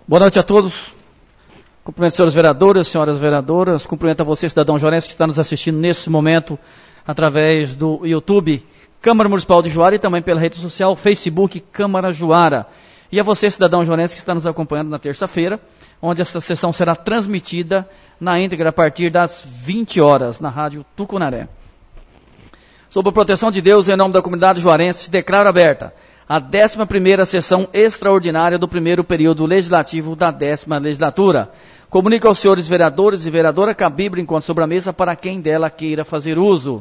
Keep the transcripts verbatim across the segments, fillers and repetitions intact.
Boa noite a todos. Cumprimento as senhoras vereadoras, senhoras vereadoras. Cumprimento a você, cidadão Juarense, que está nos assistindo nesse momento através do YouTube Câmara Municipal de Juara e também pela rede social Facebook Câmara Juara. E a você, cidadão juarense, que está nos acompanhando na terça-feira, onde essa sessão será transmitida na íntegra a partir das vinte horas, na Rádio Tucunaré. Sob a proteção de Deus, em nome da comunidade juarense, declaro aberta a décima primeira sessão extraordinária do primeiro período legislativo da décima legislatura. Comunico aos senhores vereadores e vereadora que a Bíblia encontra sobre a mesa para quem dela queira fazer uso.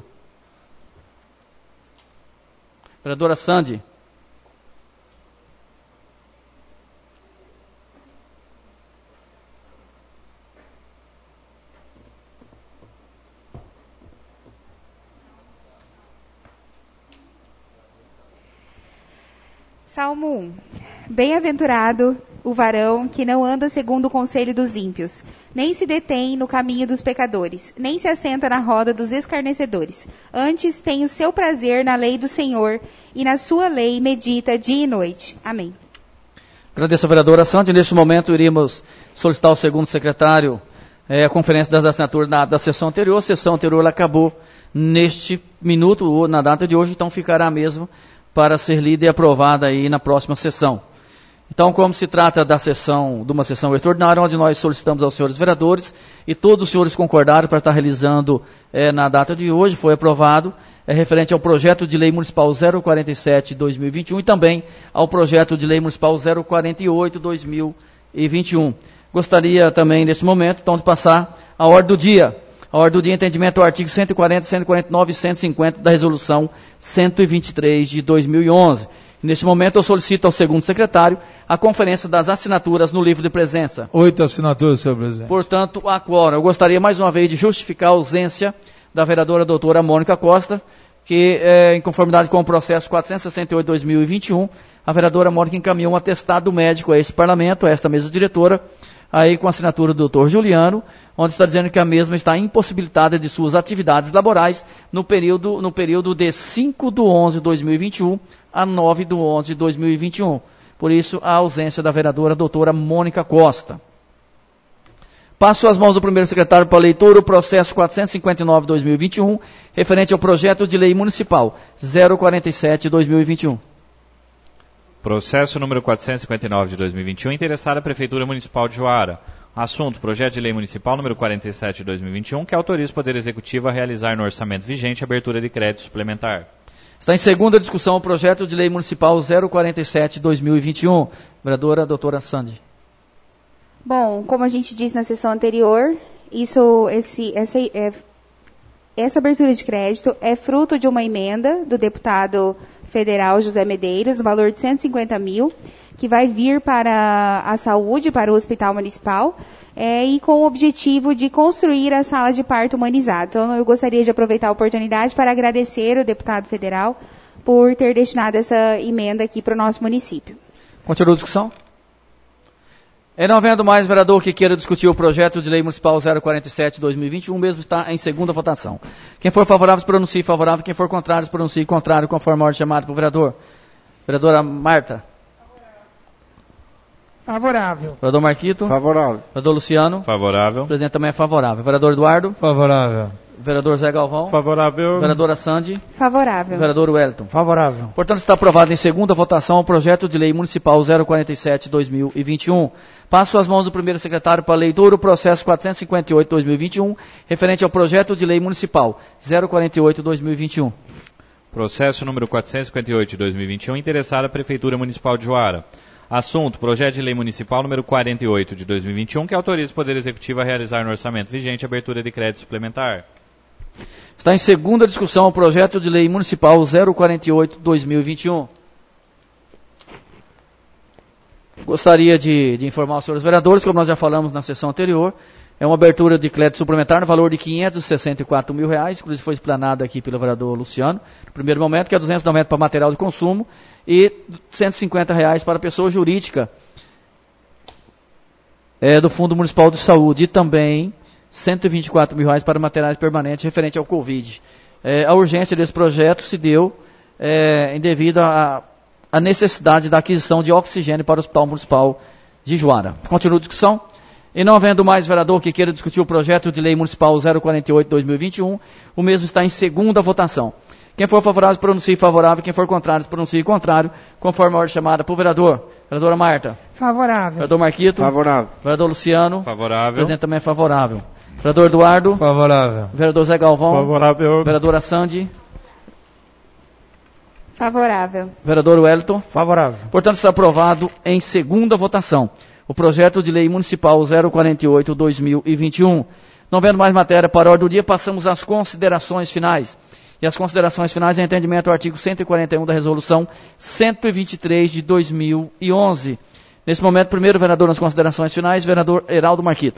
Vereadora Sandy. Salmo um. Bem-aventurado o varão que não anda segundo o conselho dos ímpios, nem se detém no caminho dos pecadores, nem se assenta na roda dos escarnecedores. Antes tem o seu prazer na lei do Senhor, e na sua lei medita dia e noite. Amém. Agradeço a vereadora Sandy. Neste momento iríamos solicitar ao segundo secretário é, a conferência das assinaturas da, da sessão anterior. A sessão anterior ela acabou neste minuto, ou na data de hoje, então ficará mesmo para ser lida e aprovada aí na próxima sessão. Então, como se trata da sessão, de uma sessão extraordinária, onde nós solicitamos aos senhores vereadores, e todos os senhores concordaram para estar realizando é, na data de hoje, foi aprovado, é referente ao projeto de lei municipal zero quarenta e sete barra dois mil e vinte e um e também ao projeto de lei municipal zero quarenta e oito barra dois mil e vinte e um. Gostaria também, nesse momento, então, de passar a ordem do dia. A ordem do dia, entendimento, o artigo cento e quarenta, cento e quarenta e nove e cento e cinquenta da resolução cento e vinte e três de dois mil e onze. Neste momento, eu solicito ao segundo secretário a conferência das assinaturas no livro de presença. Oito assinaturas, senhor presidente. Portanto, a quórum. Eu gostaria mais uma vez de justificar a ausência da vereadora doutora Mônica Costa, que, é, em conformidade com o processo quatrocentos e sessenta e oito barra dois mil e vinte e um, a vereadora Mônica encaminhou um atestado médico a esse parlamento, a esta mesa diretora, aí com a assinatura do doutor Juliano, onde está dizendo que a mesma está impossibilitada de suas atividades laborais no período, no período de cinco de onze de dois mil e vinte e um a nove de onze de dois mil e vinte e um. Por isso, a ausência da vereadora doutora Mônica Costa. Passo às mãos do primeiro secretário para a leitura o processo quatrocentos e cinquenta e nove de dois mil e vinte e um, referente ao projeto de lei municipal zero quarenta e sete de dois mil e vinte e um. Processo número quatrocentos e cinquenta e nove de dois mil e vinte e um, interessada a Prefeitura Municipal de Juara. Assunto, projeto de lei municipal número quarenta e sete de dois mil e vinte e um, que autoriza o Poder Executivo a realizar no orçamento vigente abertura de crédito suplementar. Está em segunda discussão o projeto de lei municipal zero quarenta e sete de dois mil e vinte e um. Vereadora doutora Sandy. Bom, como a gente disse na sessão anterior, isso, esse, essa, é, essa abertura de crédito é fruto de uma emenda do deputado federal José Medeiros, no valor de cento e cinquenta mil, que vai vir para a saúde, para o Hospital Municipal, é, e com o objetivo de construir a sala de parto humanizada. Então, eu gostaria de aproveitar a oportunidade para agradecer o deputado federal por ter destinado essa emenda aqui para o nosso município. Continua a discussão? E não havendo mais vereador que queira discutir o projeto de lei municipal zero quarenta e sete de dois mil e vinte e um, mesmo está em segunda votação. Quem for favorável, se pronuncie favorável. Quem for contrário, se pronuncie contrário, conforme a ordem chamada para o vereador. Vereadora Marta. Favorável. Vereador Marquito. Favorável. Vereador Luciano. Favorável. O presidente também é favorável. Vereador Eduardo. Favorável. Vereador Zé Galvão. Favorável. Vereadora Sandy. Favorável. Vereador Wellington. Favorável. Portanto, está aprovado em segunda votação o projeto de lei municipal zero quarenta e sete de dois mil e vinte e um. Passo às mãos do primeiro secretário para a leitura o processo quatrocentos e cinquenta e oito de dois mil e vinte e um, referente ao projeto de lei municipal zero quarenta e oito de dois mil e vinte e um. Processo número quatrocentos e cinquenta e oito de dois mil e vinte e um, interessada a Prefeitura Municipal de Juara. Assunto, projeto de lei municipal número quarenta e oito de dois mil e vinte e um, que autoriza o Poder Executivo a realizar no orçamento vigente abertura de crédito suplementar. Está em segunda discussão o projeto de lei municipal zero quarenta e oito de dois mil e vinte e um. Gostaria de, de informar os senhores vereadores, como nós já falamos na sessão anterior, é uma abertura de crédito suplementar no valor de quinhentos e sessenta e quatro mil reais, inclusive foi explanado aqui pelo vereador Luciano, no primeiro momento, que é duzentos e noventa para material de consumo e cento e cinquenta reais para pessoa jurídica é, do Fundo Municipal de Saúde e também cento e vinte e quatro mil reais para materiais permanentes referente ao Covid. É, a urgência desse projeto se deu é, em devido a a necessidade da aquisição de oxigênio para o Hospital Municipal de Juara. Continua a discussão. E não havendo mais vereador que queira discutir o projeto de lei municipal zero quarenta e oito barra dois mil e vinte e um, o mesmo está em segunda votação. Quem for favorável, pronuncie favorável. Quem for contrário, pronuncie contrário, conforme a ordem chamada por vereador. Vereadora Marta. Favorável. Vereador Marquito. Favorável. Vereador Luciano. Favorável. O presidente também é favorável. Vereador Eduardo. Favorável. Vereador Zé Galvão. Favorável. Vereadora Sandy. Favorável. Vereador Wellington. Favorável. Portanto, está aprovado em segunda votação o projeto de lei municipal zero quarenta e oito barra dois mil e vinte e um. Não vendo mais matéria para a ordem do dia, passamos às considerações finais. E as considerações finais em entendimento do artigo cento e quarenta e um da resolução cento e vinte e três de dois mil e onze. Nesse momento, primeiro vereador nas considerações finais, vereador Heraldo Marquito.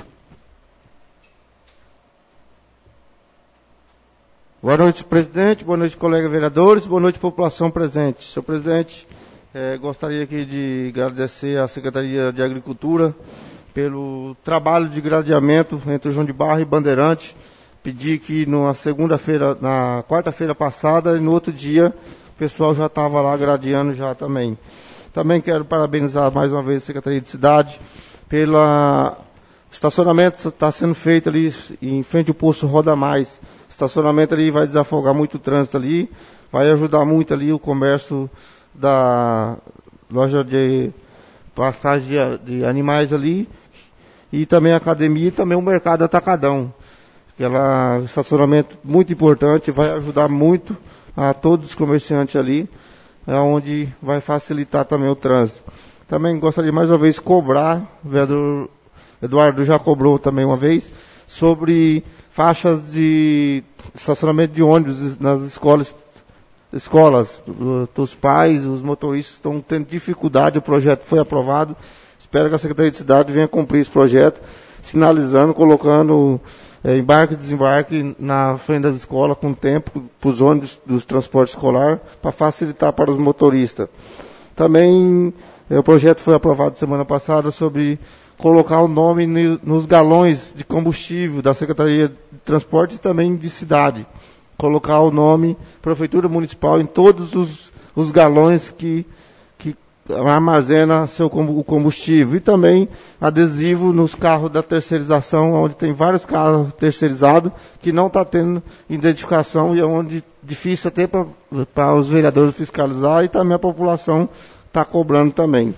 Boa noite, presidente. Boa noite, colegas vereadores. Boa noite, população presente. Senhor presidente, eh, gostaria aqui de agradecer à Secretaria de Agricultura pelo trabalho de gradeamento entre o João de Barra e Bandeirante. Pedi que na segunda-feira, na quarta-feira passada e no outro dia, o pessoal já estava lá gradeando já também. Também quero parabenizar mais uma vez a Secretaria de Cidade pelo estacionamento que está sendo feito ali em frente ao posto Roda Mais. O estacionamento ali vai desafogar muito o trânsito ali, vai ajudar muito ali o comércio da loja de pastagem de, de animais ali, e também a academia e também o mercado atacadão. Aquele estacionamento muito importante, vai ajudar muito a todos os comerciantes ali, onde vai facilitar também o trânsito. Também gostaria mais uma vez cobrar, o vereador Eduardo já cobrou também uma vez, sobre faixas de estacionamento de ônibus nas escolas. escolas. Os pais, os motoristas estão tendo dificuldade, o projeto foi aprovado. Espero que a Secretaria de Cidade venha cumprir esse projeto, sinalizando, colocando é, embarque e desembarque na frente das escolas com tempo para os ônibus dos transportes escolar, para facilitar para os motoristas. Também é, o projeto foi aprovado semana passada sobre colocar o nome nos galões de combustível da Secretaria de Transporte e também de Cidade. Colocar o nome Prefeitura Municipal em todos os, os galões que, que armazena seu, o combustível. E também adesivo nos carros da terceirização, onde tem vários carros terceirizados que não está tendo identificação e é onde difícil até para os vereadores fiscalizar e também a população está cobrando também.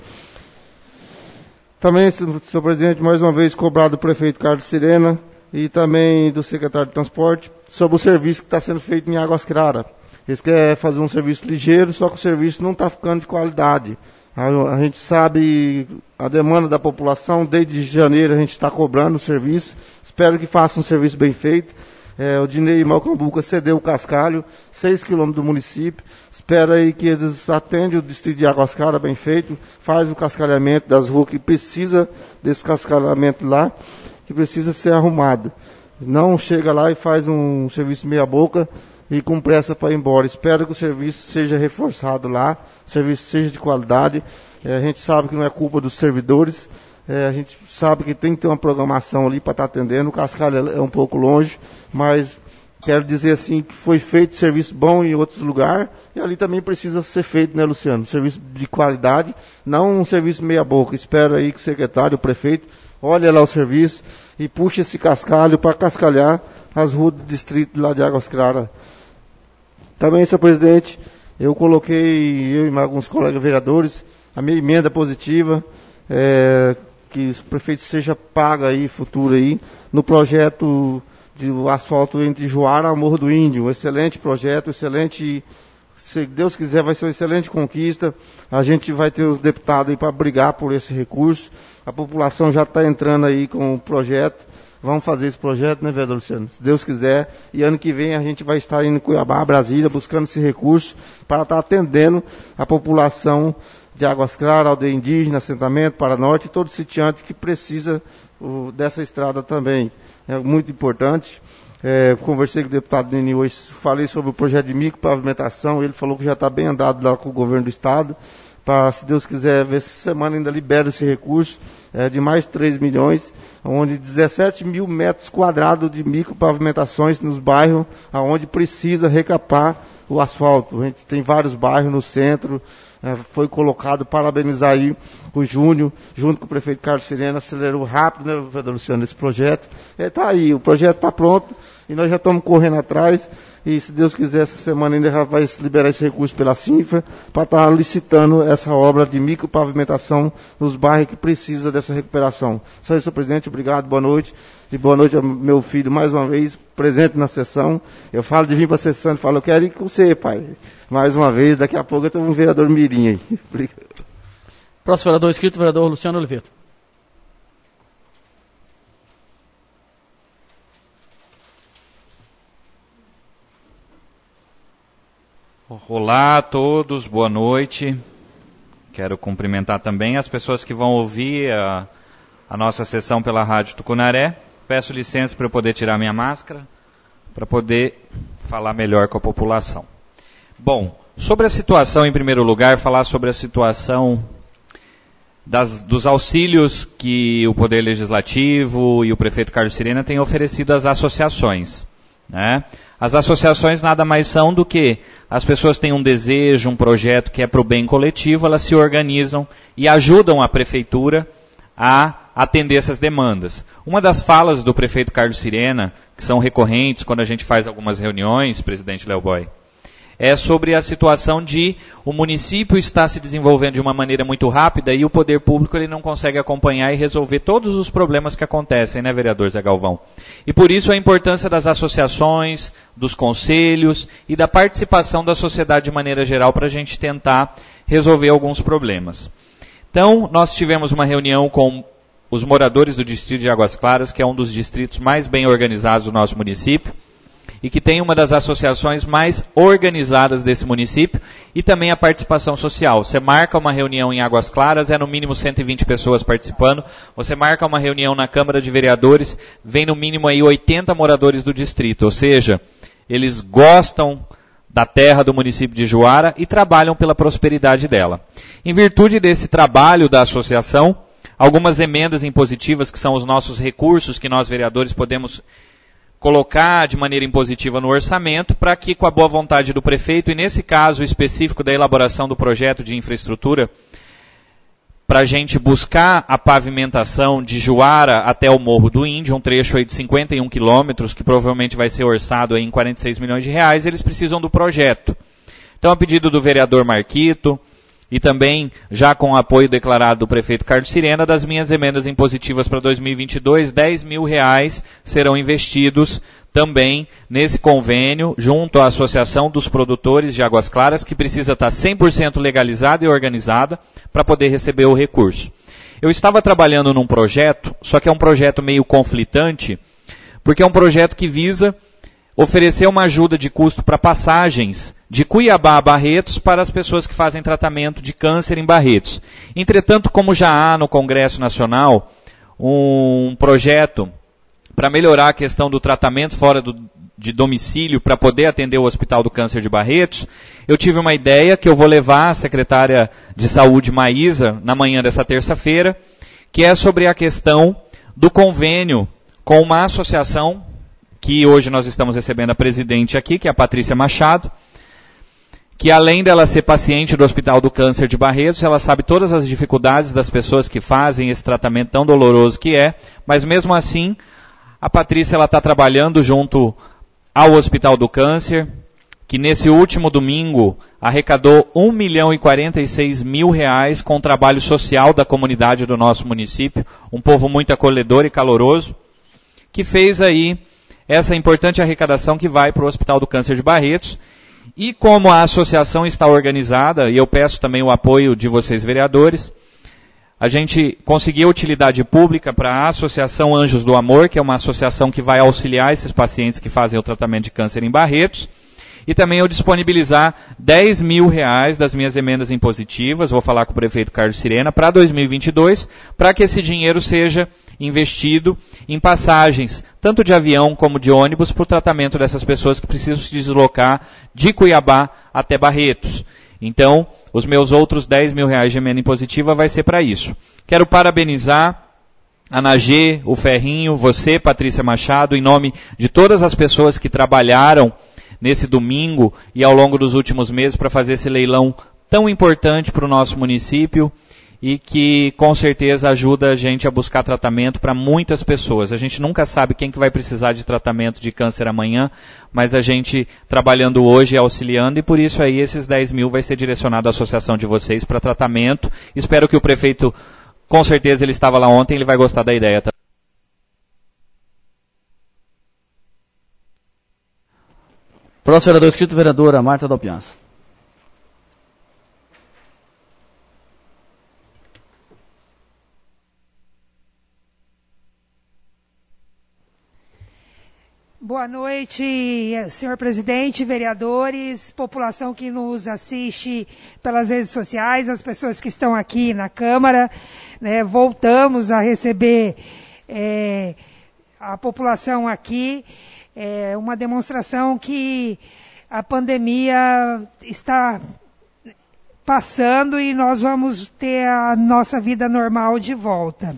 Também, senhor presidente, mais uma vez cobrado do prefeito Carlos Sirena e também do secretário de Transporte sobre o serviço que está sendo feito em Águas Claras. Eles querem fazer um serviço ligeiro, só que o serviço não está ficando de qualidade. A, a gente sabe a demanda da população, desde janeiro a gente está cobrando o serviço. Espero que faça um serviço bem feito. É, o Dinei Malcambuca cedeu o cascalho, seis quilômetros do município. Espero aí que eles atendem o distrito de Águas Claras bem feito, faz o cascalhamento das ruas que precisa desse cascalhamento lá, que precisa ser arrumado. Não chega lá e faz um serviço meia boca e com pressa para ir embora. Espero que o serviço seja reforçado lá, o serviço seja de qualidade. É, a gente sabe que não é culpa dos servidores, é, a gente sabe que tem que ter uma programação ali para estar atendendo. O cascalho é um pouco longe, mas quero dizer assim que foi feito serviço bom em outros lugares e ali também precisa ser feito, né, Luciano? Serviço de qualidade, não um serviço meia boca. Espero aí que o secretário, o prefeito, olhe lá o serviço e puxe esse cascalho para cascalhar as ruas do distrito lá de Águas Claras. Também, senhor presidente, eu coloquei, eu e alguns colegas vereadores, a minha emenda positiva, é, que o prefeito seja pago aí, futuro aí, no projeto de asfalto entre Juara e Morro do Índio. Um excelente projeto, excelente, se Deus quiser, vai ser uma excelente conquista. A gente vai ter os deputados aí para brigar por esse recurso. A população já está entrando aí com o projeto. Vamos fazer esse projeto, né, vereador Luciano? Se Deus quiser. E ano que vem a gente vai estar indo em Cuiabá, Brasília, buscando esse recurso para estar atendendo a população de Águas Claras, aldeia indígena, assentamento, para norte, e todo sitiante que precisa uh, dessa estrada também. É muito importante. É, conversei com o deputado Nini hoje, falei sobre o projeto de micropavimentação, ele falou que já está bem andado lá com o governo do estado, para, se Deus quiser, ver se essa semana ainda libera esse recurso, é, de mais de três milhões, onde dezessete mil metros quadrados de micropavimentações nos bairros, onde precisa recapar o asfalto. A gente tem vários bairros no centro, é, foi colocado, parabenizar aí o Júnior, junto com o prefeito Carlos Sirena, acelerou rápido, né, vereador Luciano, esse projeto. Está aí, o projeto está pronto e nós já estamos correndo atrás e, se Deus quiser, essa semana ainda já vai liberar esse recurso pela Cinfra para estar tá licitando essa obra de micropavimentação nos bairros que precisa dessa recuperação. Só isso, senhor presidente, obrigado, boa noite. E boa noite ao meu filho, mais uma vez, presente na sessão. Eu falo de vir para a sessão e falo, eu quero ir com você, pai. Mais uma vez, daqui a pouco eu tenho um vereador mirim aí. Obrigado. Próximo vereador inscrito, vereador Luciano Oliveira. Olá a todos, boa noite. Quero cumprimentar também as pessoas que vão ouvir a, a nossa sessão pela Rádio Tucunaré. Peço licença para eu poder tirar minha máscara, para poder falar melhor com a população. Bom, sobre a situação, em primeiro lugar, falar sobre a situação das, dos auxílios que o Poder Legislativo e o prefeito Carlos Sirena têm oferecido às associações, né? As associações nada mais são do que as pessoas têm um desejo, um projeto que é para o bem coletivo, elas se organizam e ajudam a prefeitura a atender essas demandas. Uma das falas do prefeito Carlos Sirena, que são recorrentes quando a gente faz algumas reuniões, presidente Léo Boy, é sobre a situação de o município estar se desenvolvendo de uma maneira muito rápida e o poder público ele não consegue acompanhar e resolver todos os problemas que acontecem, né, vereador Zé Galvão? E por isso a importância das associações, dos conselhos e da participação da sociedade de maneira geral para a gente tentar resolver alguns problemas. Então, nós tivemos uma reunião com os moradores do distrito de Águas Claras, que é um dos distritos mais bem organizados do nosso município, e que tem uma das associações mais organizadas desse município, e também a participação social. Você marca uma reunião em Águas Claras, é no mínimo cento e vinte pessoas participando. Você marca uma reunião na Câmara de Vereadores, vem no mínimo aí oitenta moradores do distrito, ou seja, eles gostam da terra do município de Juara e trabalham pela prosperidade dela. Em virtude desse trabalho da associação, algumas emendas impositivas, que são os nossos recursos que nós vereadores podemos colocar de maneira impositiva no orçamento, para que, com a boa vontade do prefeito, e nesse caso específico da elaboração do projeto de infraestrutura, para a gente buscar a pavimentação de Juara até o Morro do Índio, um trecho aí de cinquenta e um quilômetros, que provavelmente vai ser orçado aí em quarenta e seis milhões de reais, eles precisam do projeto. Então, a pedido do vereador Marquito, e também, já com o apoio declarado do prefeito Carlos Sirena, das minhas emendas impositivas para dois mil e vinte e dois, dez mil reais serão investidos também nesse convênio, junto à Associação dos Produtores de Águas Claras, que precisa estar cem por cento legalizada e organizada para poder receber o recurso. Eu estava trabalhando num projeto, só que é um projeto meio conflitante, porque é um projeto que visa oferecer uma ajuda de custo para passagens de Cuiabá a Barretos para as pessoas que fazem tratamento de câncer em Barretos. Entretanto, como já há no Congresso Nacional um projeto para melhorar a questão do tratamento fora do, de domicílio para poder atender o Hospital do Câncer de Barretos, eu tive uma ideia que eu vou levar à secretária de Saúde, Maísa, na manhã dessa terça-feira, que é sobre a questão do convênio com uma associação que hoje nós estamos recebendo a presidente aqui, que é a Patrícia Machado, que além dela ser paciente do Hospital do Câncer de Barretos, ela sabe todas as dificuldades das pessoas que fazem esse tratamento tão doloroso que é, mas mesmo assim, a Patrícia ela está trabalhando junto ao Hospital do Câncer, que nesse último domingo arrecadou um milhão e quarenta e seis mil reais com o trabalho social da comunidade do nosso município, um povo muito acolhedor e caloroso, que fez aí essa importante arrecadação que vai para o Hospital do Câncer de Barretos. E como a associação está organizada, e eu peço também o apoio de vocês vereadores, a gente conseguiu utilidade pública para a Associação Anjos do Amor, que é uma associação que vai auxiliar esses pacientes que fazem o tratamento de câncer em Barretos, e também eu disponibilizar dez mil reais das minhas emendas impositivas, vou falar com o prefeito Carlos Sirena, para dois mil e vinte e dois, para que esse dinheiro seja investido em passagens, tanto de avião como de ônibus, para o tratamento dessas pessoas que precisam se deslocar de Cuiabá até Barretos. Então, os meus outros dez mil reais de emenda impositiva vai ser para isso. Quero parabenizar a Nagê, o Ferrinho, você, Patrícia Machado, em nome de todas as pessoas que trabalharam nesse domingo e ao longo dos últimos meses para fazer esse leilão tão importante para o nosso município e que com certeza ajuda a gente a buscar tratamento para muitas pessoas. A gente nunca sabe quem que vai precisar de tratamento de câncer amanhã, mas a gente trabalhando hoje, auxiliando, e por isso aí esses dez mil vai ser direcionado à associação de vocês para tratamento. Espero que o prefeito, com certeza ele estava lá ontem, ele vai gostar da ideia também. Próximo vereador inscrito, vereadora Marta Dalpiança. Boa noite, senhor presidente, vereadores, população que nos assiste pelas redes sociais, as pessoas que estão aqui na Câmara, né, voltamos a receber é, a população aqui, é uma demonstração que a pandemia está passando e nós vamos ter a nossa vida normal de volta.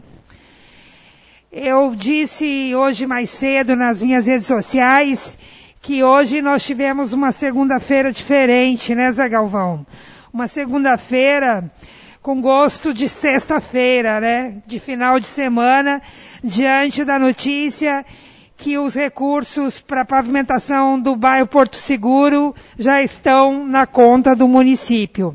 Eu disse hoje mais cedo nas minhas redes sociais que hoje nós tivemos uma segunda-feira diferente, né, Zé Galvão? Uma segunda-feira com gosto de sexta-feira, né? De final de semana, diante da notícia que os recursos para pavimentação do bairro Porto Seguro já estão na conta do município.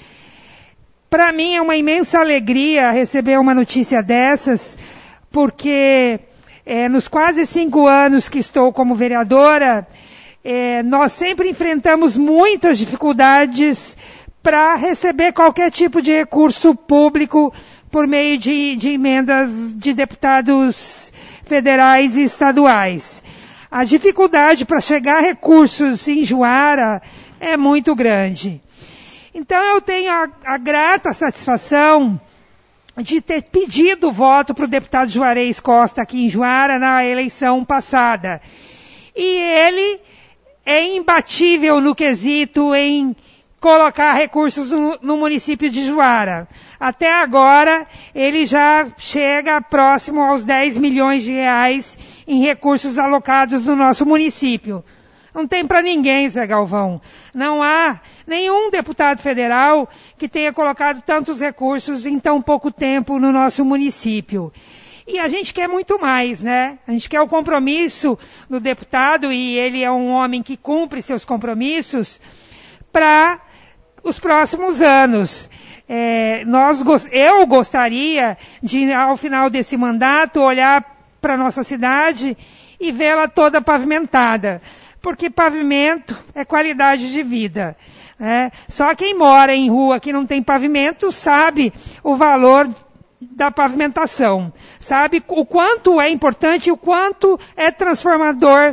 Para mim é uma imensa alegria receber uma notícia dessas, porque é, nos quase cinco anos que estou como vereadora, é, nós sempre enfrentamos muitas dificuldades para receber qualquer tipo de recurso público por meio de, de emendas de deputados federais e estaduais. A dificuldade para chegar a recursos em Juara é muito grande. Então eu tenho a, a grata satisfação de ter pedido voto para o deputado Juarez Costa aqui em Juara na eleição passada. E ele é imbatível no quesito em colocar recursos no, no município de Juara. Até agora, ele já chega próximo aos dez milhões de reais em recursos alocados no nosso município. Não tem para ninguém, Zé Galvão. Não há nenhum deputado federal que tenha colocado tantos recursos em tão pouco tempo no nosso município. E a gente quer muito mais, né? A gente quer o compromisso do deputado, e ele é um homem que cumpre seus compromissos, para os próximos anos. É, nós, eu gostaria de, ao final desse mandato, olhar para a nossa cidade e vê-la toda pavimentada. Porque pavimento é qualidade de vida, né? Só quem mora em rua que não tem pavimento sabe o valor da pavimentação, sabe o quanto é importante e o quanto é transformador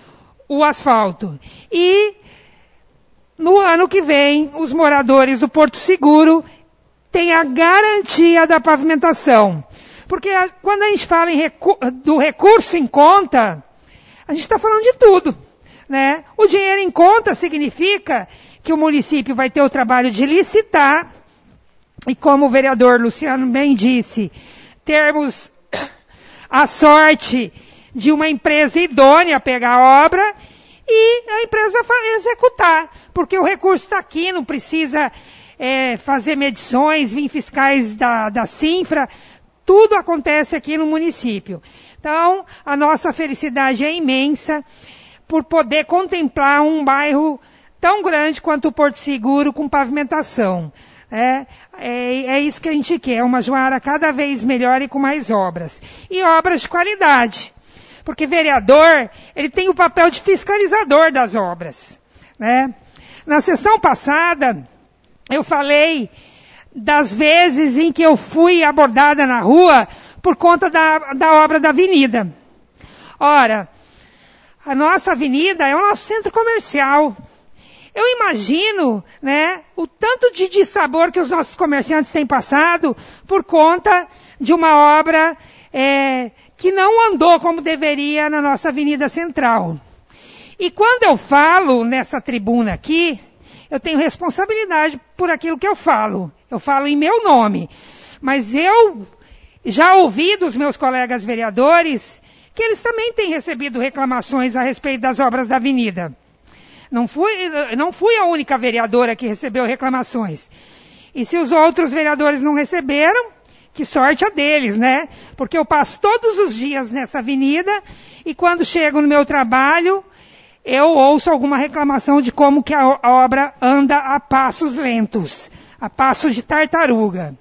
o asfalto. E no ano que vem, os moradores do Porto Seguro têm a garantia da pavimentação. Porque a, quando a gente fala em recu- do recurso em conta, a gente está falando de tudo. Né? O dinheiro em conta significa que o município vai ter o trabalho de licitar, e como o vereador Luciano bem disse, termos a sorte de uma empresa idônea pegar a obra e a empresa executar, porque o recurso está aqui, não precisa é, fazer medições, vir fiscais da, da Sinfra, tudo acontece aqui no município. Então, a nossa felicidade é imensa por poder contemplar um bairro tão grande quanto o Porto Seguro com pavimentação. É, é, é isso que a gente quer, uma Juara cada vez melhor e com mais obras. E obras de qualidade. Porque vereador, ele tem o papel de fiscalizador das obras. Né? Na sessão passada, eu falei das vezes em que eu fui abordada na rua por conta da, da obra da avenida. Ora, a nossa avenida é o nosso centro comercial. Eu imagino, né, o tanto de dissabor que os nossos comerciantes têm passado por conta de uma obra é, que não andou como deveria na nossa avenida central. E quando eu falo nessa tribuna aqui, eu tenho responsabilidade por aquilo que eu falo. Eu falo em meu nome. Mas eu já ouvi dos meus colegas vereadores que eles também têm recebido reclamações a respeito das obras da avenida. Não fui, não fui a única vereadora que recebeu reclamações. E se os outros vereadores não receberam, que sorte a deles, né? Porque eu passo todos os dias nessa avenida e quando chego no meu trabalho, eu ouço alguma reclamação de como que a obra anda a passos lentos, a passos de tartaruga.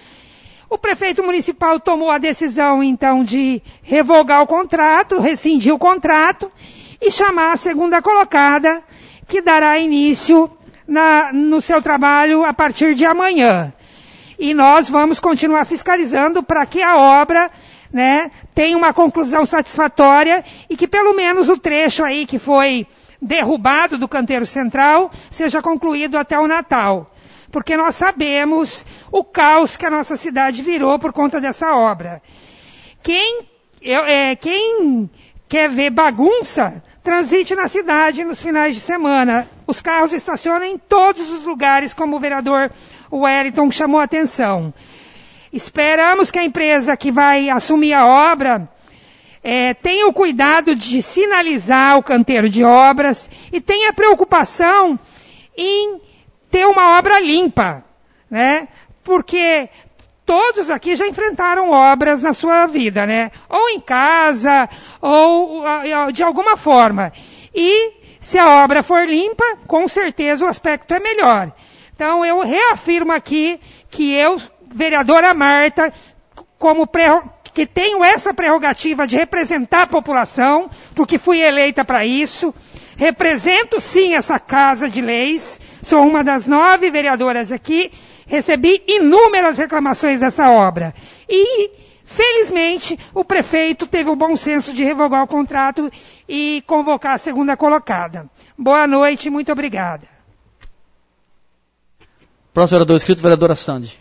O prefeito municipal tomou a decisão, então, de revogar o contrato, rescindir o contrato e chamar a segunda colocada, que dará início na, no seu trabalho a partir de amanhã. E nós vamos continuar fiscalizando para que a obra, né, tenha uma conclusão satisfatória e que pelo menos o trecho aí que foi derrubado do canteiro central seja concluído até o Natal. Porque nós sabemos o caos que a nossa cidade virou por conta dessa obra. Quem, eu, é, quem quer ver bagunça, transite na cidade nos finais de semana. Os carros estacionam em todos os lugares, como o vereador Wellington chamou a atenção. Esperamos que a empresa que vai assumir a obra é, tenha o cuidado de sinalizar o canteiro de obras e tenha preocupação em ter uma obra limpa, né? Porque todos aqui já enfrentaram obras na sua vida, né? Ou em casa, ou de alguma forma. E se a obra for limpa, com certeza o aspecto é melhor. Então eu reafirmo aqui que eu, vereadora Marta, como pré, que tenho essa prerrogativa de representar a população, porque fui eleita para isso, represento sim essa Casa de Leis, sou uma das nove vereadoras aqui, recebi inúmeras reclamações dessa obra. E, felizmente, o prefeito teve o bom senso de revogar o contrato e convocar a segunda colocada. Boa noite, muito obrigada. Próximo vereador inscrito, vereadora Sandy.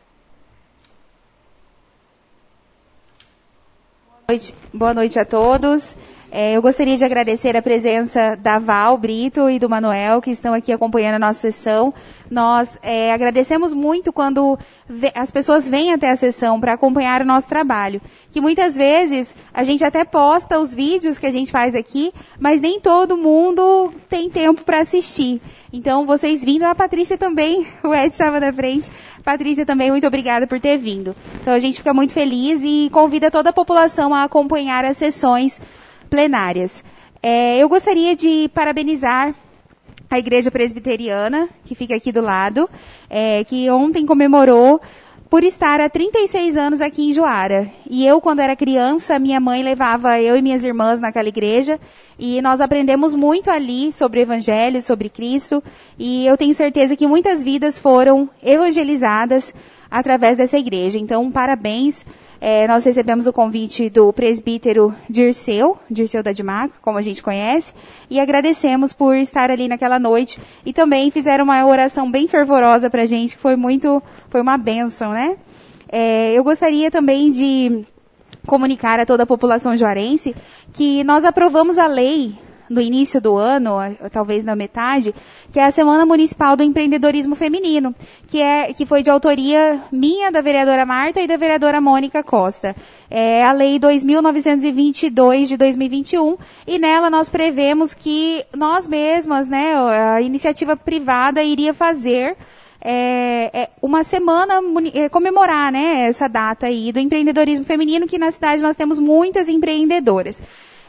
Boa noite, boa noite a todos. É, eu gostaria de agradecer a presença da Val Brito e do Manuel, que estão aqui acompanhando a nossa sessão. Nós é, agradecemos muito quando as pessoas vêm até a sessão para acompanhar o nosso trabalho. Que muitas vezes a gente até posta os vídeos que a gente faz aqui, mas nem todo mundo tem tempo para assistir. Então, vocês vindo, a Patrícia também, o Ed estava na frente. Patrícia também, muito obrigada por ter vindo. Então, a gente fica muito feliz e convida toda a população a acompanhar as sessões plenárias. É, eu gostaria de parabenizar a Igreja Presbiteriana, que fica aqui do lado, é, que ontem comemorou por estar há trinta e seis anos aqui em Juara. E eu, quando era criança, minha mãe levava eu e minhas irmãs naquela igreja, e nós aprendemos muito ali sobre o Evangelho, sobre Cristo, e eu tenho certeza que muitas vidas foram evangelizadas através dessa igreja. Então, parabéns. É, nós recebemos o convite do presbítero Dirceu, Dirceu da Dimaca, como a gente conhece, e agradecemos por estar ali naquela noite. E também fizeram uma oração bem fervorosa para a gente, que foi muito, foi uma bênção, né? É, eu gostaria também de comunicar a toda a população juarense que nós aprovamos a lei no início do ano, talvez na metade, que é a Semana Municipal do Empreendedorismo Feminino, que, é, que foi de autoria minha, da vereadora Marta e da vereadora Mônica Costa. É a Lei dois mil novecentos e vinte e dois de dois mil e vinte e um, e nela nós prevemos que nós mesmas, né, a iniciativa privada iria fazer É, é uma semana é, comemorar, né, essa data aí do empreendedorismo feminino, que na cidade nós temos muitas empreendedoras.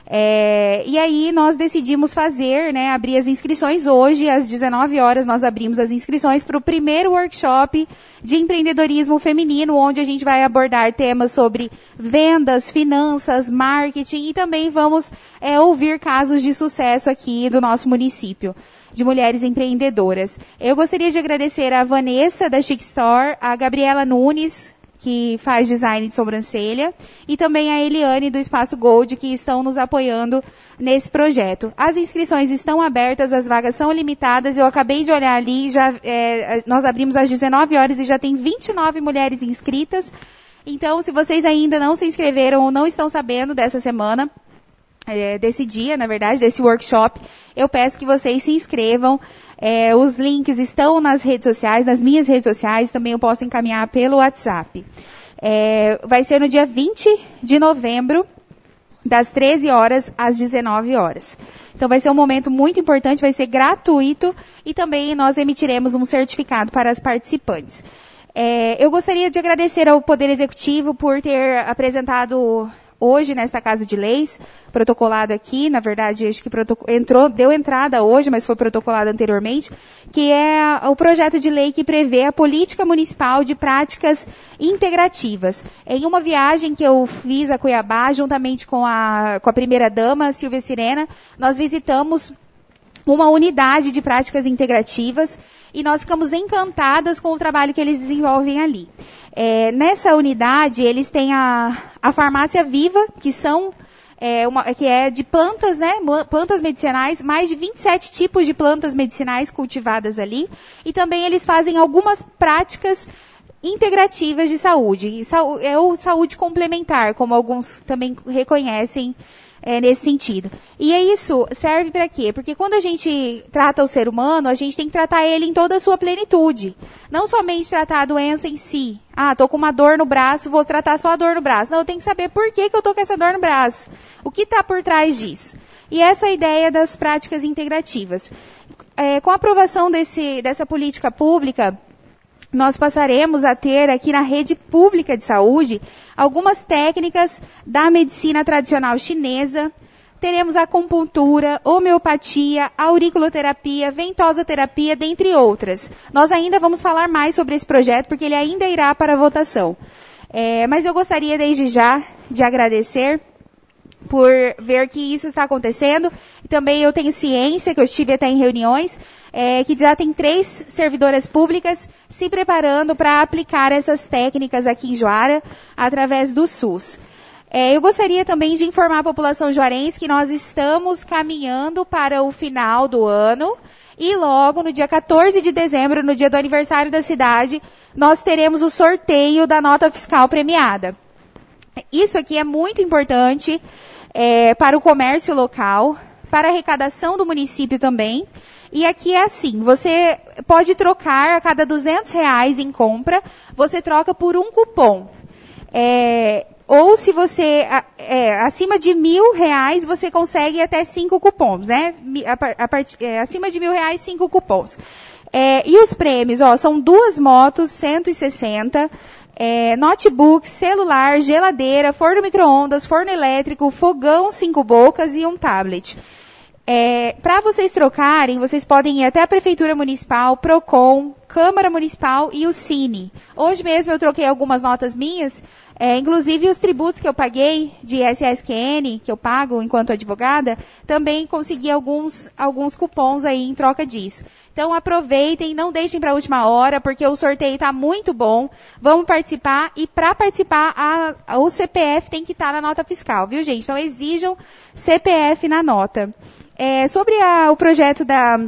É, e aí nós decidimos fazer, né, abrir as inscrições hoje, às dezenove horas, nós abrimos as inscrições para o primeiro workshop de empreendedorismo feminino, onde a gente vai abordar temas sobre vendas, finanças, marketing, e também vamos é, ouvir casos de sucesso aqui do nosso município, de mulheres empreendedoras. Eu gostaria de agradecer a Vanessa, da Chic Store, a Gabriela Nunes, que faz design de sobrancelha, e também a Eliane, do Espaço Gold, que estão nos apoiando nesse projeto. As inscrições estão abertas, as vagas são limitadas, eu acabei de olhar ali, já, é, nós abrimos às dezenove horas e já tem vinte e nove mulheres inscritas. Então, se vocês ainda não se inscreveram ou não estão sabendo dessa semana, é, desse dia, na verdade, desse workshop, eu peço que vocês se inscrevam. É, os links estão nas redes sociais, nas minhas redes sociais, também eu posso encaminhar pelo WhatsApp. É, vai ser no dia vinte de novembro, das treze horas às dezenove horas. Então vai ser um momento muito importante, vai ser gratuito e também nós emitiremos um certificado para as participantes. É, eu gostaria de agradecer ao Poder Executivo por ter apresentado hoje nesta Casa de Leis, protocolado aqui, na verdade, acho que entrou, deu entrada hoje, mas foi protocolado anteriormente, que é o projeto de lei que prevê a política municipal de práticas integrativas. Em uma viagem que eu fiz a Cuiabá, juntamente com a, com a primeira-dama, Silvia Sirena, nós visitamos uma unidade de práticas integrativas e nós ficamos encantadas com o trabalho que eles desenvolvem ali. É, nessa unidade, eles têm a, a farmácia viva, que são é, uma, que é de plantas, né, plantas medicinais, mais de vinte e sete tipos de plantas medicinais cultivadas ali, e também eles fazem algumas práticas integrativas de saúde, é o saúde complementar, como alguns também reconhecem é, nesse sentido. E é isso serve para quê? Porque quando a gente trata o ser humano, a gente tem que tratar ele em toda a sua plenitude. Não somente tratar a doença em si. Ah, tô com uma dor no braço, vou tratar só a dor no braço. Não, eu tenho que saber por que, que eu tô com essa dor no braço. O que está por trás disso? E essa é a ideia das práticas integrativas. É, com a aprovação desse, dessa política pública, nós passaremos a ter aqui na rede pública de saúde algumas técnicas da medicina tradicional chinesa. Teremos acupuntura, homeopatia, auriculoterapia, ventosoterapia, dentre outras. Nós ainda vamos falar mais sobre esse projeto, porque ele ainda irá para votação. É, mas eu gostaria desde já de agradecer por ver que isso está acontecendo. E também eu tenho ciência, que eu estive até em reuniões, é, que já tem três servidoras públicas se preparando para aplicar essas técnicas aqui em Juara, através do SUS. É, eu gostaria também de informar a população juarense que nós estamos caminhando para o final do ano e logo no dia quatorze de dezembro, no dia do aniversário da cidade, nós teremos o sorteio da nota fiscal premiada. Isso aqui é muito importante é, para o comércio local, para a arrecadação do município também. E aqui é assim, você pode trocar a cada duzentos reais em compra, você troca por um cupom. É, ou se você, é, acima de mil reais, você consegue até cinco cupons, né? A, a part, é, acima de mil reais, cinco cupons. É, e os prêmios, ó, são duas motos, cento e sessenta, é, notebook, celular, geladeira, forno micro-ondas, forno elétrico, fogão cinco bocas e um tablet. É, para vocês trocarem, vocês podem ir até a Prefeitura Municipal, Procon, Câmara Municipal e o Cine. Hoje mesmo eu troquei algumas notas minhas, é, inclusive os tributos que eu paguei de S S Q N, que eu pago enquanto advogada, também consegui alguns, alguns cupons aí em troca disso. Então aproveitem, não deixem para a última hora, porque o sorteio está muito bom. Vamos participar e para participar a, a, o C P F tem que estar na nota fiscal, viu gente? Então exijam C P F na nota. É, sobre a, o projeto da,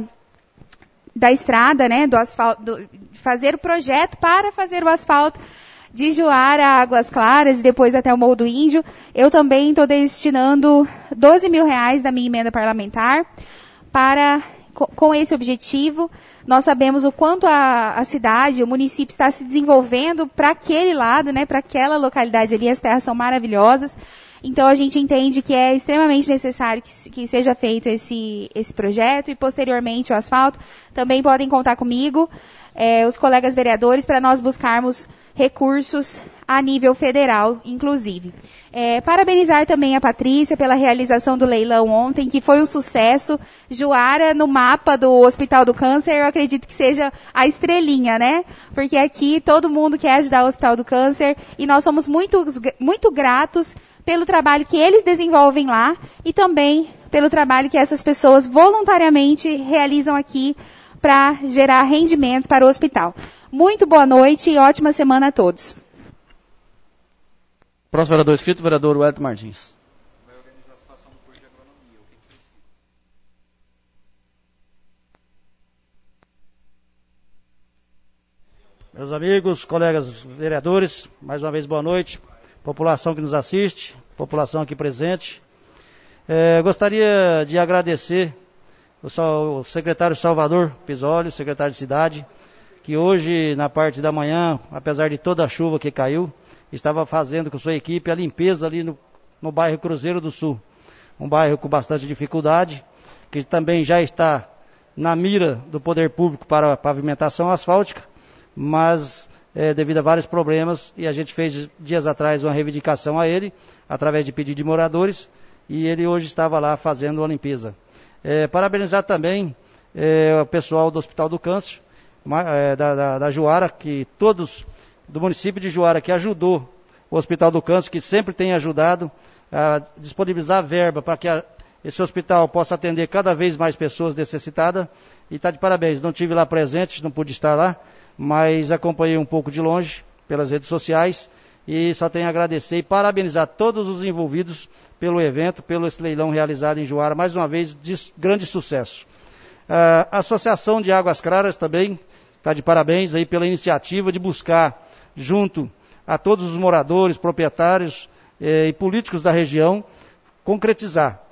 da estrada, né, do asfalto, do, fazer o projeto para fazer o asfalto de Juara a Águas Claras e depois até o Morro do Índio, eu também estou destinando doze mil reais da minha emenda parlamentar para, com, com esse objetivo. Nós sabemos o quanto a, a cidade, o município está se desenvolvendo para aquele lado, né, para aquela localidade ali, as terras são maravilhosas. Então, a gente entende que é extremamente necessário que, que seja feito esse, esse projeto e, posteriormente, o asfalto. Também podem contar comigo, é, os colegas vereadores, para nós buscarmos recursos a nível federal, inclusive. É, parabenizar também a Patrícia pela realização do leilão ontem, que foi um sucesso. Juara, no mapa do Hospital do Câncer, eu acredito que seja a estrelinha, né? Porque aqui todo mundo quer ajudar o Hospital do Câncer e nós somos muito, muito gratos pelo trabalho que eles desenvolvem lá e também pelo trabalho que essas pessoas voluntariamente realizam aqui para gerar rendimentos para o hospital. Muito boa noite e ótima semana a todos. Próximo vereador inscrito, vereador Wellington Martins. Meus amigos, colegas vereadores, mais uma vez boa noite. População que nos assiste, população aqui presente. É, gostaria de agradecer o, o secretário Salvador Pisoli, secretário de cidade, que hoje, na parte da manhã, apesar de toda a chuva que caiu, estava fazendo com sua equipe a limpeza ali no, no bairro Cruzeiro do Sul. Um bairro com bastante dificuldade, que também já está na mira do poder público para a pavimentação asfáltica, mas é, devido a vários problemas, e a gente fez dias atrás uma reivindicação a ele, através de pedido de moradores, e ele hoje estava lá fazendo a limpeza. É, parabenizar também é, o pessoal do Hospital do Câncer, é, da, da, da Juara, que todos do município de Juara, que ajudou o Hospital do Câncer, que sempre tem ajudado a disponibilizar verba para que a, esse hospital possa atender cada vez mais pessoas necessitadas, e está de parabéns. Não tive lá presente, não pude estar lá, mas acompanhei um pouco de longe pelas redes sociais, e só tenho a agradecer e parabenizar todos os envolvidos pelo evento, pelo esse leilão realizado em Juara, mais uma vez, de grande sucesso. A Associação de Águas Claras também está de parabéns aí pela iniciativa de buscar, junto a todos os moradores, proprietários eh, e políticos da região, concretizar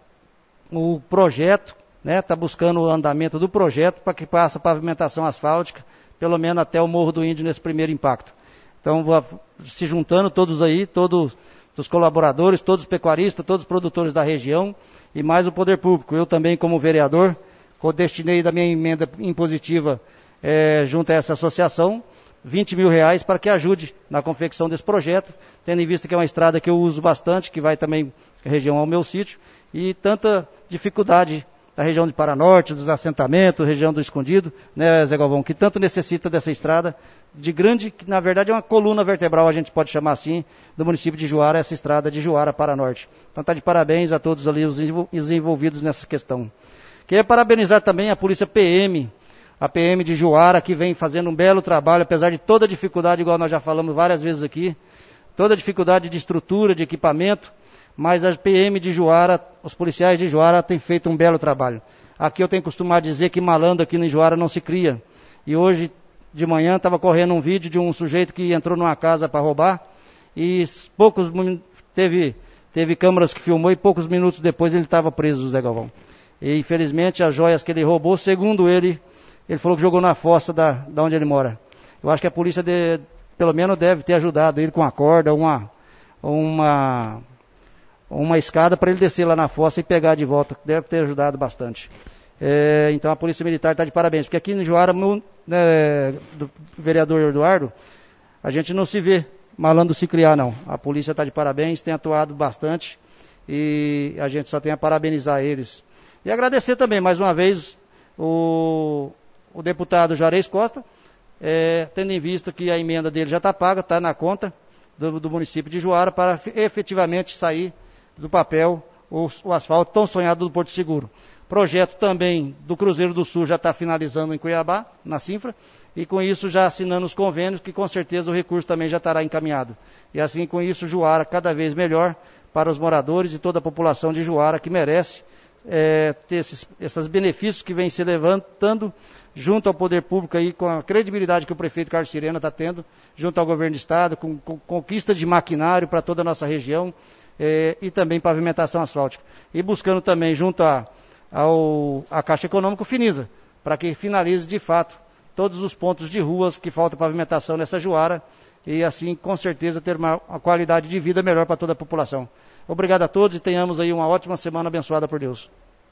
o projeto, né, está buscando o andamento do projeto para que passe a pavimentação asfáltica, pelo menos até o Morro do Índio nesse primeiro impacto. Então, se juntando todos aí, todos os colaboradores, todos os pecuaristas, todos os produtores da região e mais o poder público. Eu também, como vereador, destinei da minha emenda impositiva é, junto a essa associação vinte mil reais para que ajude na confecção desse projeto, tendo em vista que é uma estrada que eu uso bastante, que vai também região ao meu sítio, e tanta dificuldade da região de Paranorte, dos assentamentos, região do Escondido, né, Zé Galvão, que tanto necessita dessa estrada de grande, que na verdade é uma coluna vertebral, a gente pode chamar assim, do município de Juara, essa estrada de Juara para Norte. Então está de parabéns a todos ali os envolvidos nessa questão. Queria parabenizar também a Polícia P M, a P M de Juara, que vem fazendo um belo trabalho, apesar de toda a dificuldade, igual nós já falamos várias vezes aqui, toda a dificuldade de estrutura, de equipamento, mas a P M de Juara, os policiais de Juara têm feito um belo trabalho. Aqui eu tenho costumado dizer que malandro aqui em Juara não se cria. E hoje de manhã estava correndo um vídeo de um sujeito que entrou numa casa para roubar, e poucos teve, teve câmeras que filmou, e poucos minutos depois ele estava preso, Zé Galvão. E infelizmente as joias que ele roubou, segundo ele, ele falou que jogou na fossa da, da onde ele mora. Eu acho que a polícia de, pelo menos deve ter ajudado ele com uma corda, uma, uma, uma escada para ele descer lá na fossa e pegar de volta. Deve ter ajudado bastante. É, então a Polícia Militar está de parabéns, porque aqui em Juara, no, né, do vereador Eduardo, a gente não se vê malandro se criar, não. A polícia está de parabéns, tem atuado bastante, e a gente só tem a parabenizar eles. E agradecer também, mais uma vez, o, o deputado Juarez Costa, é, tendo em vista que a emenda dele já está paga, está na conta do, do município de Juara, para efetivamente sair do papel o, o asfalto tão sonhado do Porto Seguro. Projeto também do Cruzeiro do Sul já está finalizando em Cuiabá, na Cinfra, e com isso já assinando os convênios, que com certeza o recurso também já estará encaminhado. E assim, com isso, Juara cada vez melhor para os moradores e toda a população de Juara, que merece é, ter esses, esses benefícios que vem se levantando junto ao poder público, aí, com a credibilidade que o prefeito Carlos Sirena está tendo, junto ao governo do estado, com, com conquista de maquinário para toda a nossa região, é, e também pavimentação asfáltica. E buscando também, junto a ao, a Caixa Econômica Finisa, para que finalize de fato todos os pontos de ruas que falta pavimentação nessa Juara, e assim com certeza ter uma, uma qualidade de vida melhor para toda a população. Obrigado a todos e tenhamos aí uma ótima semana abençoada por Deus.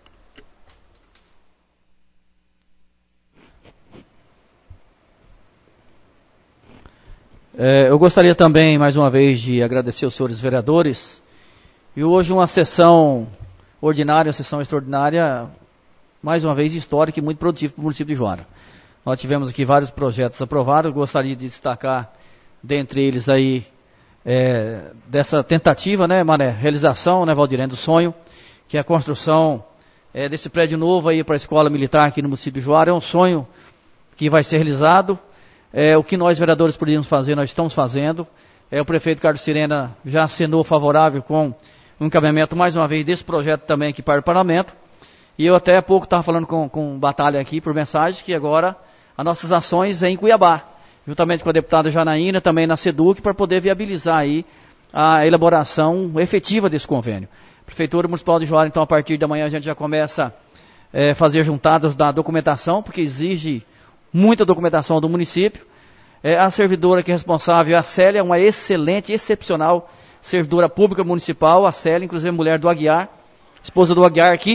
É, eu gostaria também mais uma vez de agradecer aos senhores vereadores, e hoje uma sessão ordinária, sessão extraordinária, mais uma vez histórica e muito produtiva para o município de Juara. Nós tivemos aqui vários projetos aprovados, eu gostaria de destacar, dentre eles aí, é, dessa tentativa, né, Mané, realização, né, Valdirene, do sonho, que é a construção é, desse prédio novo aí para a Escola Militar aqui no município de Juara. É um sonho que vai ser realizado. É, o que nós vereadores podíamos fazer, nós estamos fazendo. É, o prefeito Carlos Sirena já assinou favorável com o encaminhamento, mais uma vez, desse projeto também aqui para o Parlamento. E eu até há pouco estava falando com, com Batalha aqui por mensagem, que agora as nossas ações é em Cuiabá, juntamente com a deputada Janaína, também na SEDUC, para poder viabilizar aí a elaboração efetiva desse convênio. Prefeitura Municipal de Juara, então, a partir da manhã a gente já começa a é, fazer juntadas da documentação, porque exige muita documentação do município. É, a servidora que é responsável, a Célia, uma excelente, excepcional servidora pública municipal, a Célia, inclusive mulher do Aguiar, esposa do Aguiar aqui,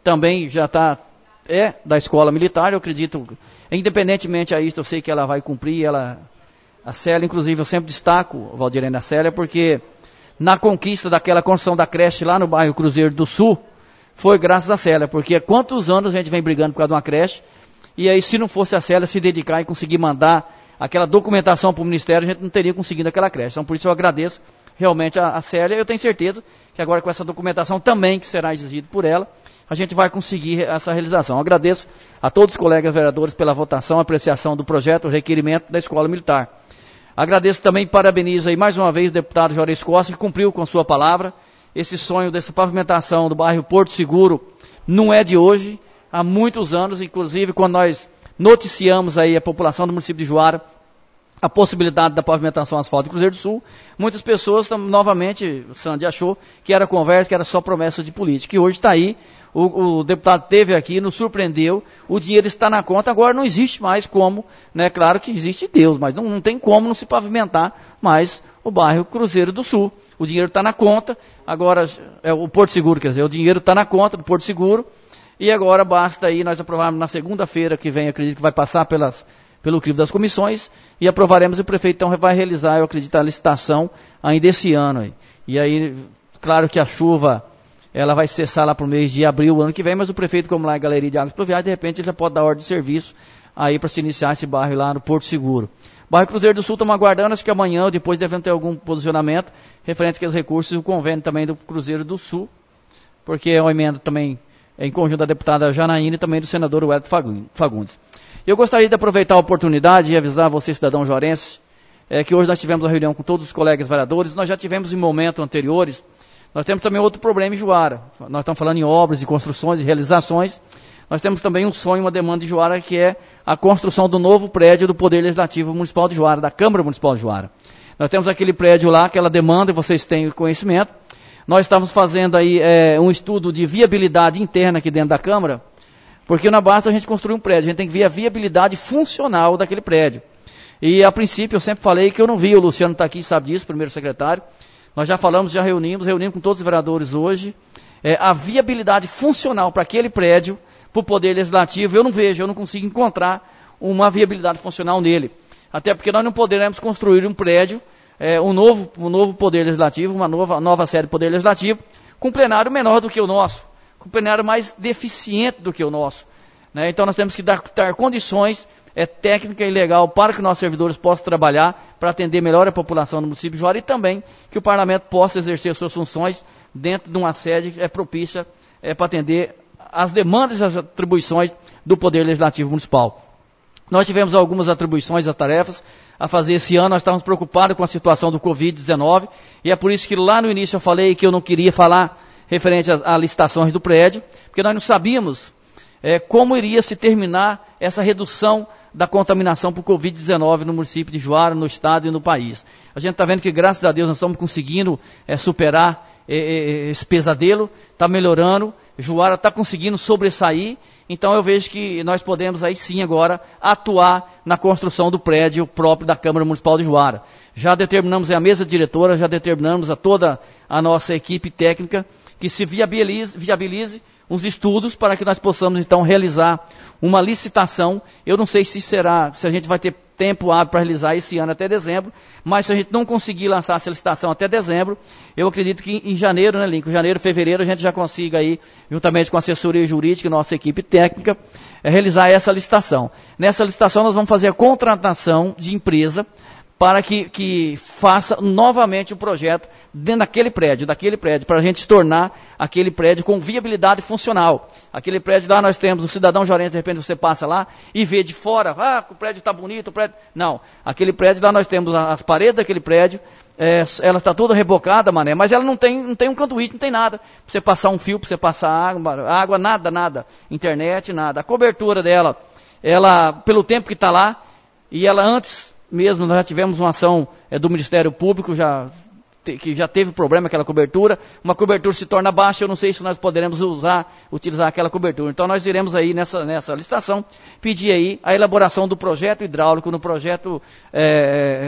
também já está, é da escola militar, eu acredito, independentemente a isso, eu sei que ela vai cumprir, ela, a Célia, inclusive, eu sempre destaco, Valdirene, a Célia, porque na conquista daquela construção da creche lá no bairro Cruzeiro do Sul, foi graças à Célia, porque há quantos anos a gente vem brigando por causa de uma creche, e aí se não fosse a Célia se dedicar e conseguir mandar aquela documentação para o Ministério, a gente não teria conseguido aquela creche. Então, por isso eu agradeço realmente a, a Célia. Eu tenho certeza que agora com essa documentação também, que será exigida por ela, a gente vai conseguir essa realização. Eu agradeço a todos os colegas vereadores pela votação, apreciação do projeto, o requerimento da Escola Militar. Agradeço também e parabenizo aí mais uma vez o deputado Juarez Costa, que cumpriu com sua palavra. Esse sonho dessa pavimentação do bairro Porto Seguro não é de hoje, há muitos anos, inclusive quando nós noticiamos aí a população do município de Juara a possibilidade da pavimentação asfáltica do Cruzeiro do Sul, muitas pessoas, novamente, o Sandy achou que era conversa, que era só promessa de política. E hoje está aí, o, o deputado esteve aqui, nos surpreendeu, o dinheiro está na conta, agora não existe mais como, né, claro que existe Deus, mas não, não tem como não se pavimentar mais o bairro Cruzeiro do Sul. O dinheiro está na conta, agora, é o Porto Seguro, quer dizer, o dinheiro está na conta do Porto Seguro, e agora basta aí, nós aprovarmos na segunda-feira que vem, acredito que vai passar pelas, pelo crivo das comissões, e aprovaremos, e o prefeito então vai realizar, eu acredito, a licitação ainda esse ano. Aí. E aí, claro que a chuva, ela vai cessar lá para o mês de abril, ano que vem, mas o prefeito, como lá é Galeria de Águas Pluviais, de repente ele já pode dar ordem de serviço aí para se iniciar esse bairro lá no Porto Seguro. Bairro Cruzeiro do Sul, estamos aguardando, acho que amanhã, ou depois devem ter algum posicionamento referente àqueles recursos, e o convênio também do Cruzeiro do Sul, porque é uma emenda também em conjunto da deputada Janaína e também do senador Wellington Fagundes. Eu gostaria de aproveitar a oportunidade e avisar você, cidadão jorense, é, que hoje nós tivemos uma reunião com todos os colegas vereadores, nós já tivemos em momentos anteriores, nós temos também outro problema em Juara. Nós estamos falando em obras, e construções e realizações, nós temos também um sonho, uma demanda de Juara, que é a construção do novo prédio do Poder Legislativo Municipal de Juara, da Câmara Municipal de Juara. Nós temos aquele prédio lá, aquela demanda, e vocês têm conhecimento. Nós estamos fazendo aí é, um estudo de viabilidade interna aqui dentro da Câmara, porque não basta a gente construir um prédio, a gente tem que ver a viabilidade funcional daquele prédio. E a princípio eu sempre falei que eu não vi, o Luciano está aqui, sabe disso, primeiro secretário, nós já falamos, já reunimos, reunimos com todos os vereadores hoje, é, a viabilidade funcional para aquele prédio, para o Poder Legislativo, eu não vejo, eu não consigo encontrar uma viabilidade funcional nele. Até porque nós não poderemos construir um prédio, é, um, novo, um novo Poder Legislativo, uma nova, nova sede do Poder Legislativo, com um plenário menor do que o nosso, com um plenário mais deficiente do que o nosso. Né? Então nós temos que dar, dar condições é, técnicas e legal para que nossos servidores possam trabalhar, para atender melhor a população do município de Juara, e também que o parlamento possa exercer suas funções dentro de uma sede é, propícia é, para atender as demandas e as atribuições do Poder Legislativo Municipal. Nós tivemos algumas atribuições, as tarefas a fazer esse ano, nós estávamos preocupados com a situação do covid dezenove, e é por isso que lá no início eu falei que eu não queria falar referente às, às licitações do prédio, porque nós não sabíamos é, como iria se terminar essa redução da contaminação por covid dezenove no município de Juara, no estado e no país. A gente está vendo que, graças a Deus, nós estamos conseguindo é, superar é, é, esse pesadelo, está melhorando, Juara está conseguindo sobressair, então eu vejo que nós podemos aí sim agora atuar na construção do prédio próprio da Câmara Municipal de Juara. Já determinamos a mesa diretora, já determinamos a toda a nossa equipe técnica que se viabilize, viabilize uns estudos para que nós possamos então realizar uma licitação. Eu não sei se será, se a gente vai ter tempo hábil para realizar esse ano até dezembro, mas se a gente não conseguir lançar essa licitação até dezembro, eu acredito que em janeiro, né, Lincoln? Janeiro, fevereiro, a gente já consiga aí, juntamente com a assessoria jurídica e nossa equipe técnica, é, realizar essa licitação. Nessa licitação nós vamos fazer a contratação de empresa para que, que faça novamente o projeto dentro daquele prédio, daquele prédio, para a gente se tornar aquele prédio com viabilidade funcional. Aquele prédio lá nós temos, o cidadão jorense, de repente você passa lá e vê de fora, ah, o prédio está bonito, o prédio... Não, aquele prédio lá nós temos as paredes daquele prédio, é, ela está toda rebocada, mané, mas ela não tem, não tem um canduíte, não tem nada. Para você passar um fio, para você passar água, água, nada, nada. Internet, nada. A cobertura dela, ela, pelo tempo que está lá, e ela antes... Mesmo nós já tivemos uma ação é, do Ministério Público, já, te, que já teve problema aquela cobertura. Uma cobertura se torna baixa, eu não sei se nós poderemos usar, utilizar aquela cobertura. Então nós iremos aí nessa, nessa licitação pedir aí a elaboração do projeto hidráulico, no projeto é,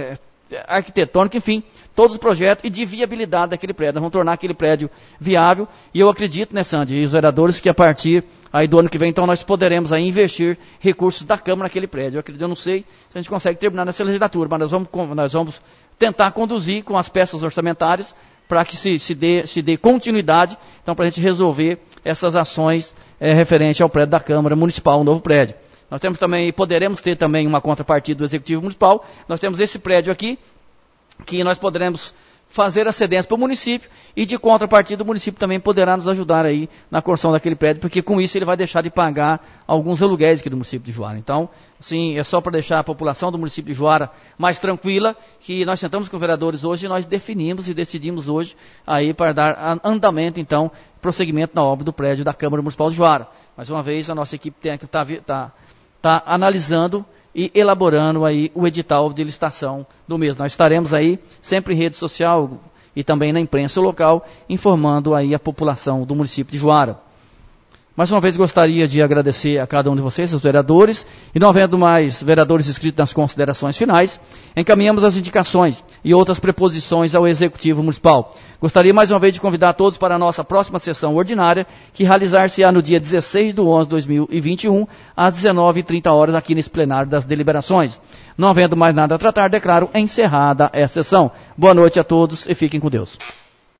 arquitetônica, enfim, todos os projetos e de viabilidade daquele prédio. Nós vamos tornar aquele prédio viável e eu acredito, né, Sandy, e os vereadores, que a partir aí do ano que vem, então nós poderemos aí investir recursos da Câmara naquele prédio. Eu acredito, eu não sei se a gente consegue terminar nessa legislatura, mas nós vamos, nós vamos tentar conduzir com as peças orçamentárias para que se, se, dê, se dê continuidade, então para a gente resolver essas ações é, referentes ao prédio da Câmara Municipal, o novo prédio. Nós temos também, poderemos ter também uma contrapartida do Executivo Municipal. Nós temos esse prédio aqui, que nós poderemos fazer a cedência para o município e de contrapartida o município também poderá nos ajudar aí na construção daquele prédio, porque com isso ele vai deixar de pagar alguns aluguéis aqui do município de Juara. Então, assim, é só para deixar a população do município de Juara mais tranquila, que nós sentamos com os vereadores hoje e nós definimos e decidimos hoje aí para dar andamento, então, prosseguimento na obra do prédio da Câmara Municipal de Juara. Mais uma vez, a nossa equipe tem que estar tá, tá analisando e elaborando aí o edital de licitação do mesmo. Nós estaremos aí sempre em rede social e também na imprensa local, informando aí a população do município de Juara. Mais uma vez gostaria de agradecer a cada um de vocês, os vereadores, e não havendo mais vereadores inscritos nas considerações finais, encaminhamos as indicações e outras preposições ao Executivo Municipal. Gostaria mais uma vez de convidar todos para a nossa próxima sessão ordinária, que realizar-se-á no dia dezesseis de onze de dois mil e vinte e um, às dezenove e trinta horas, aqui nesse plenário das deliberações. Não havendo mais nada a tratar, declaro encerrada essa sessão. Boa noite a todos e fiquem com Deus.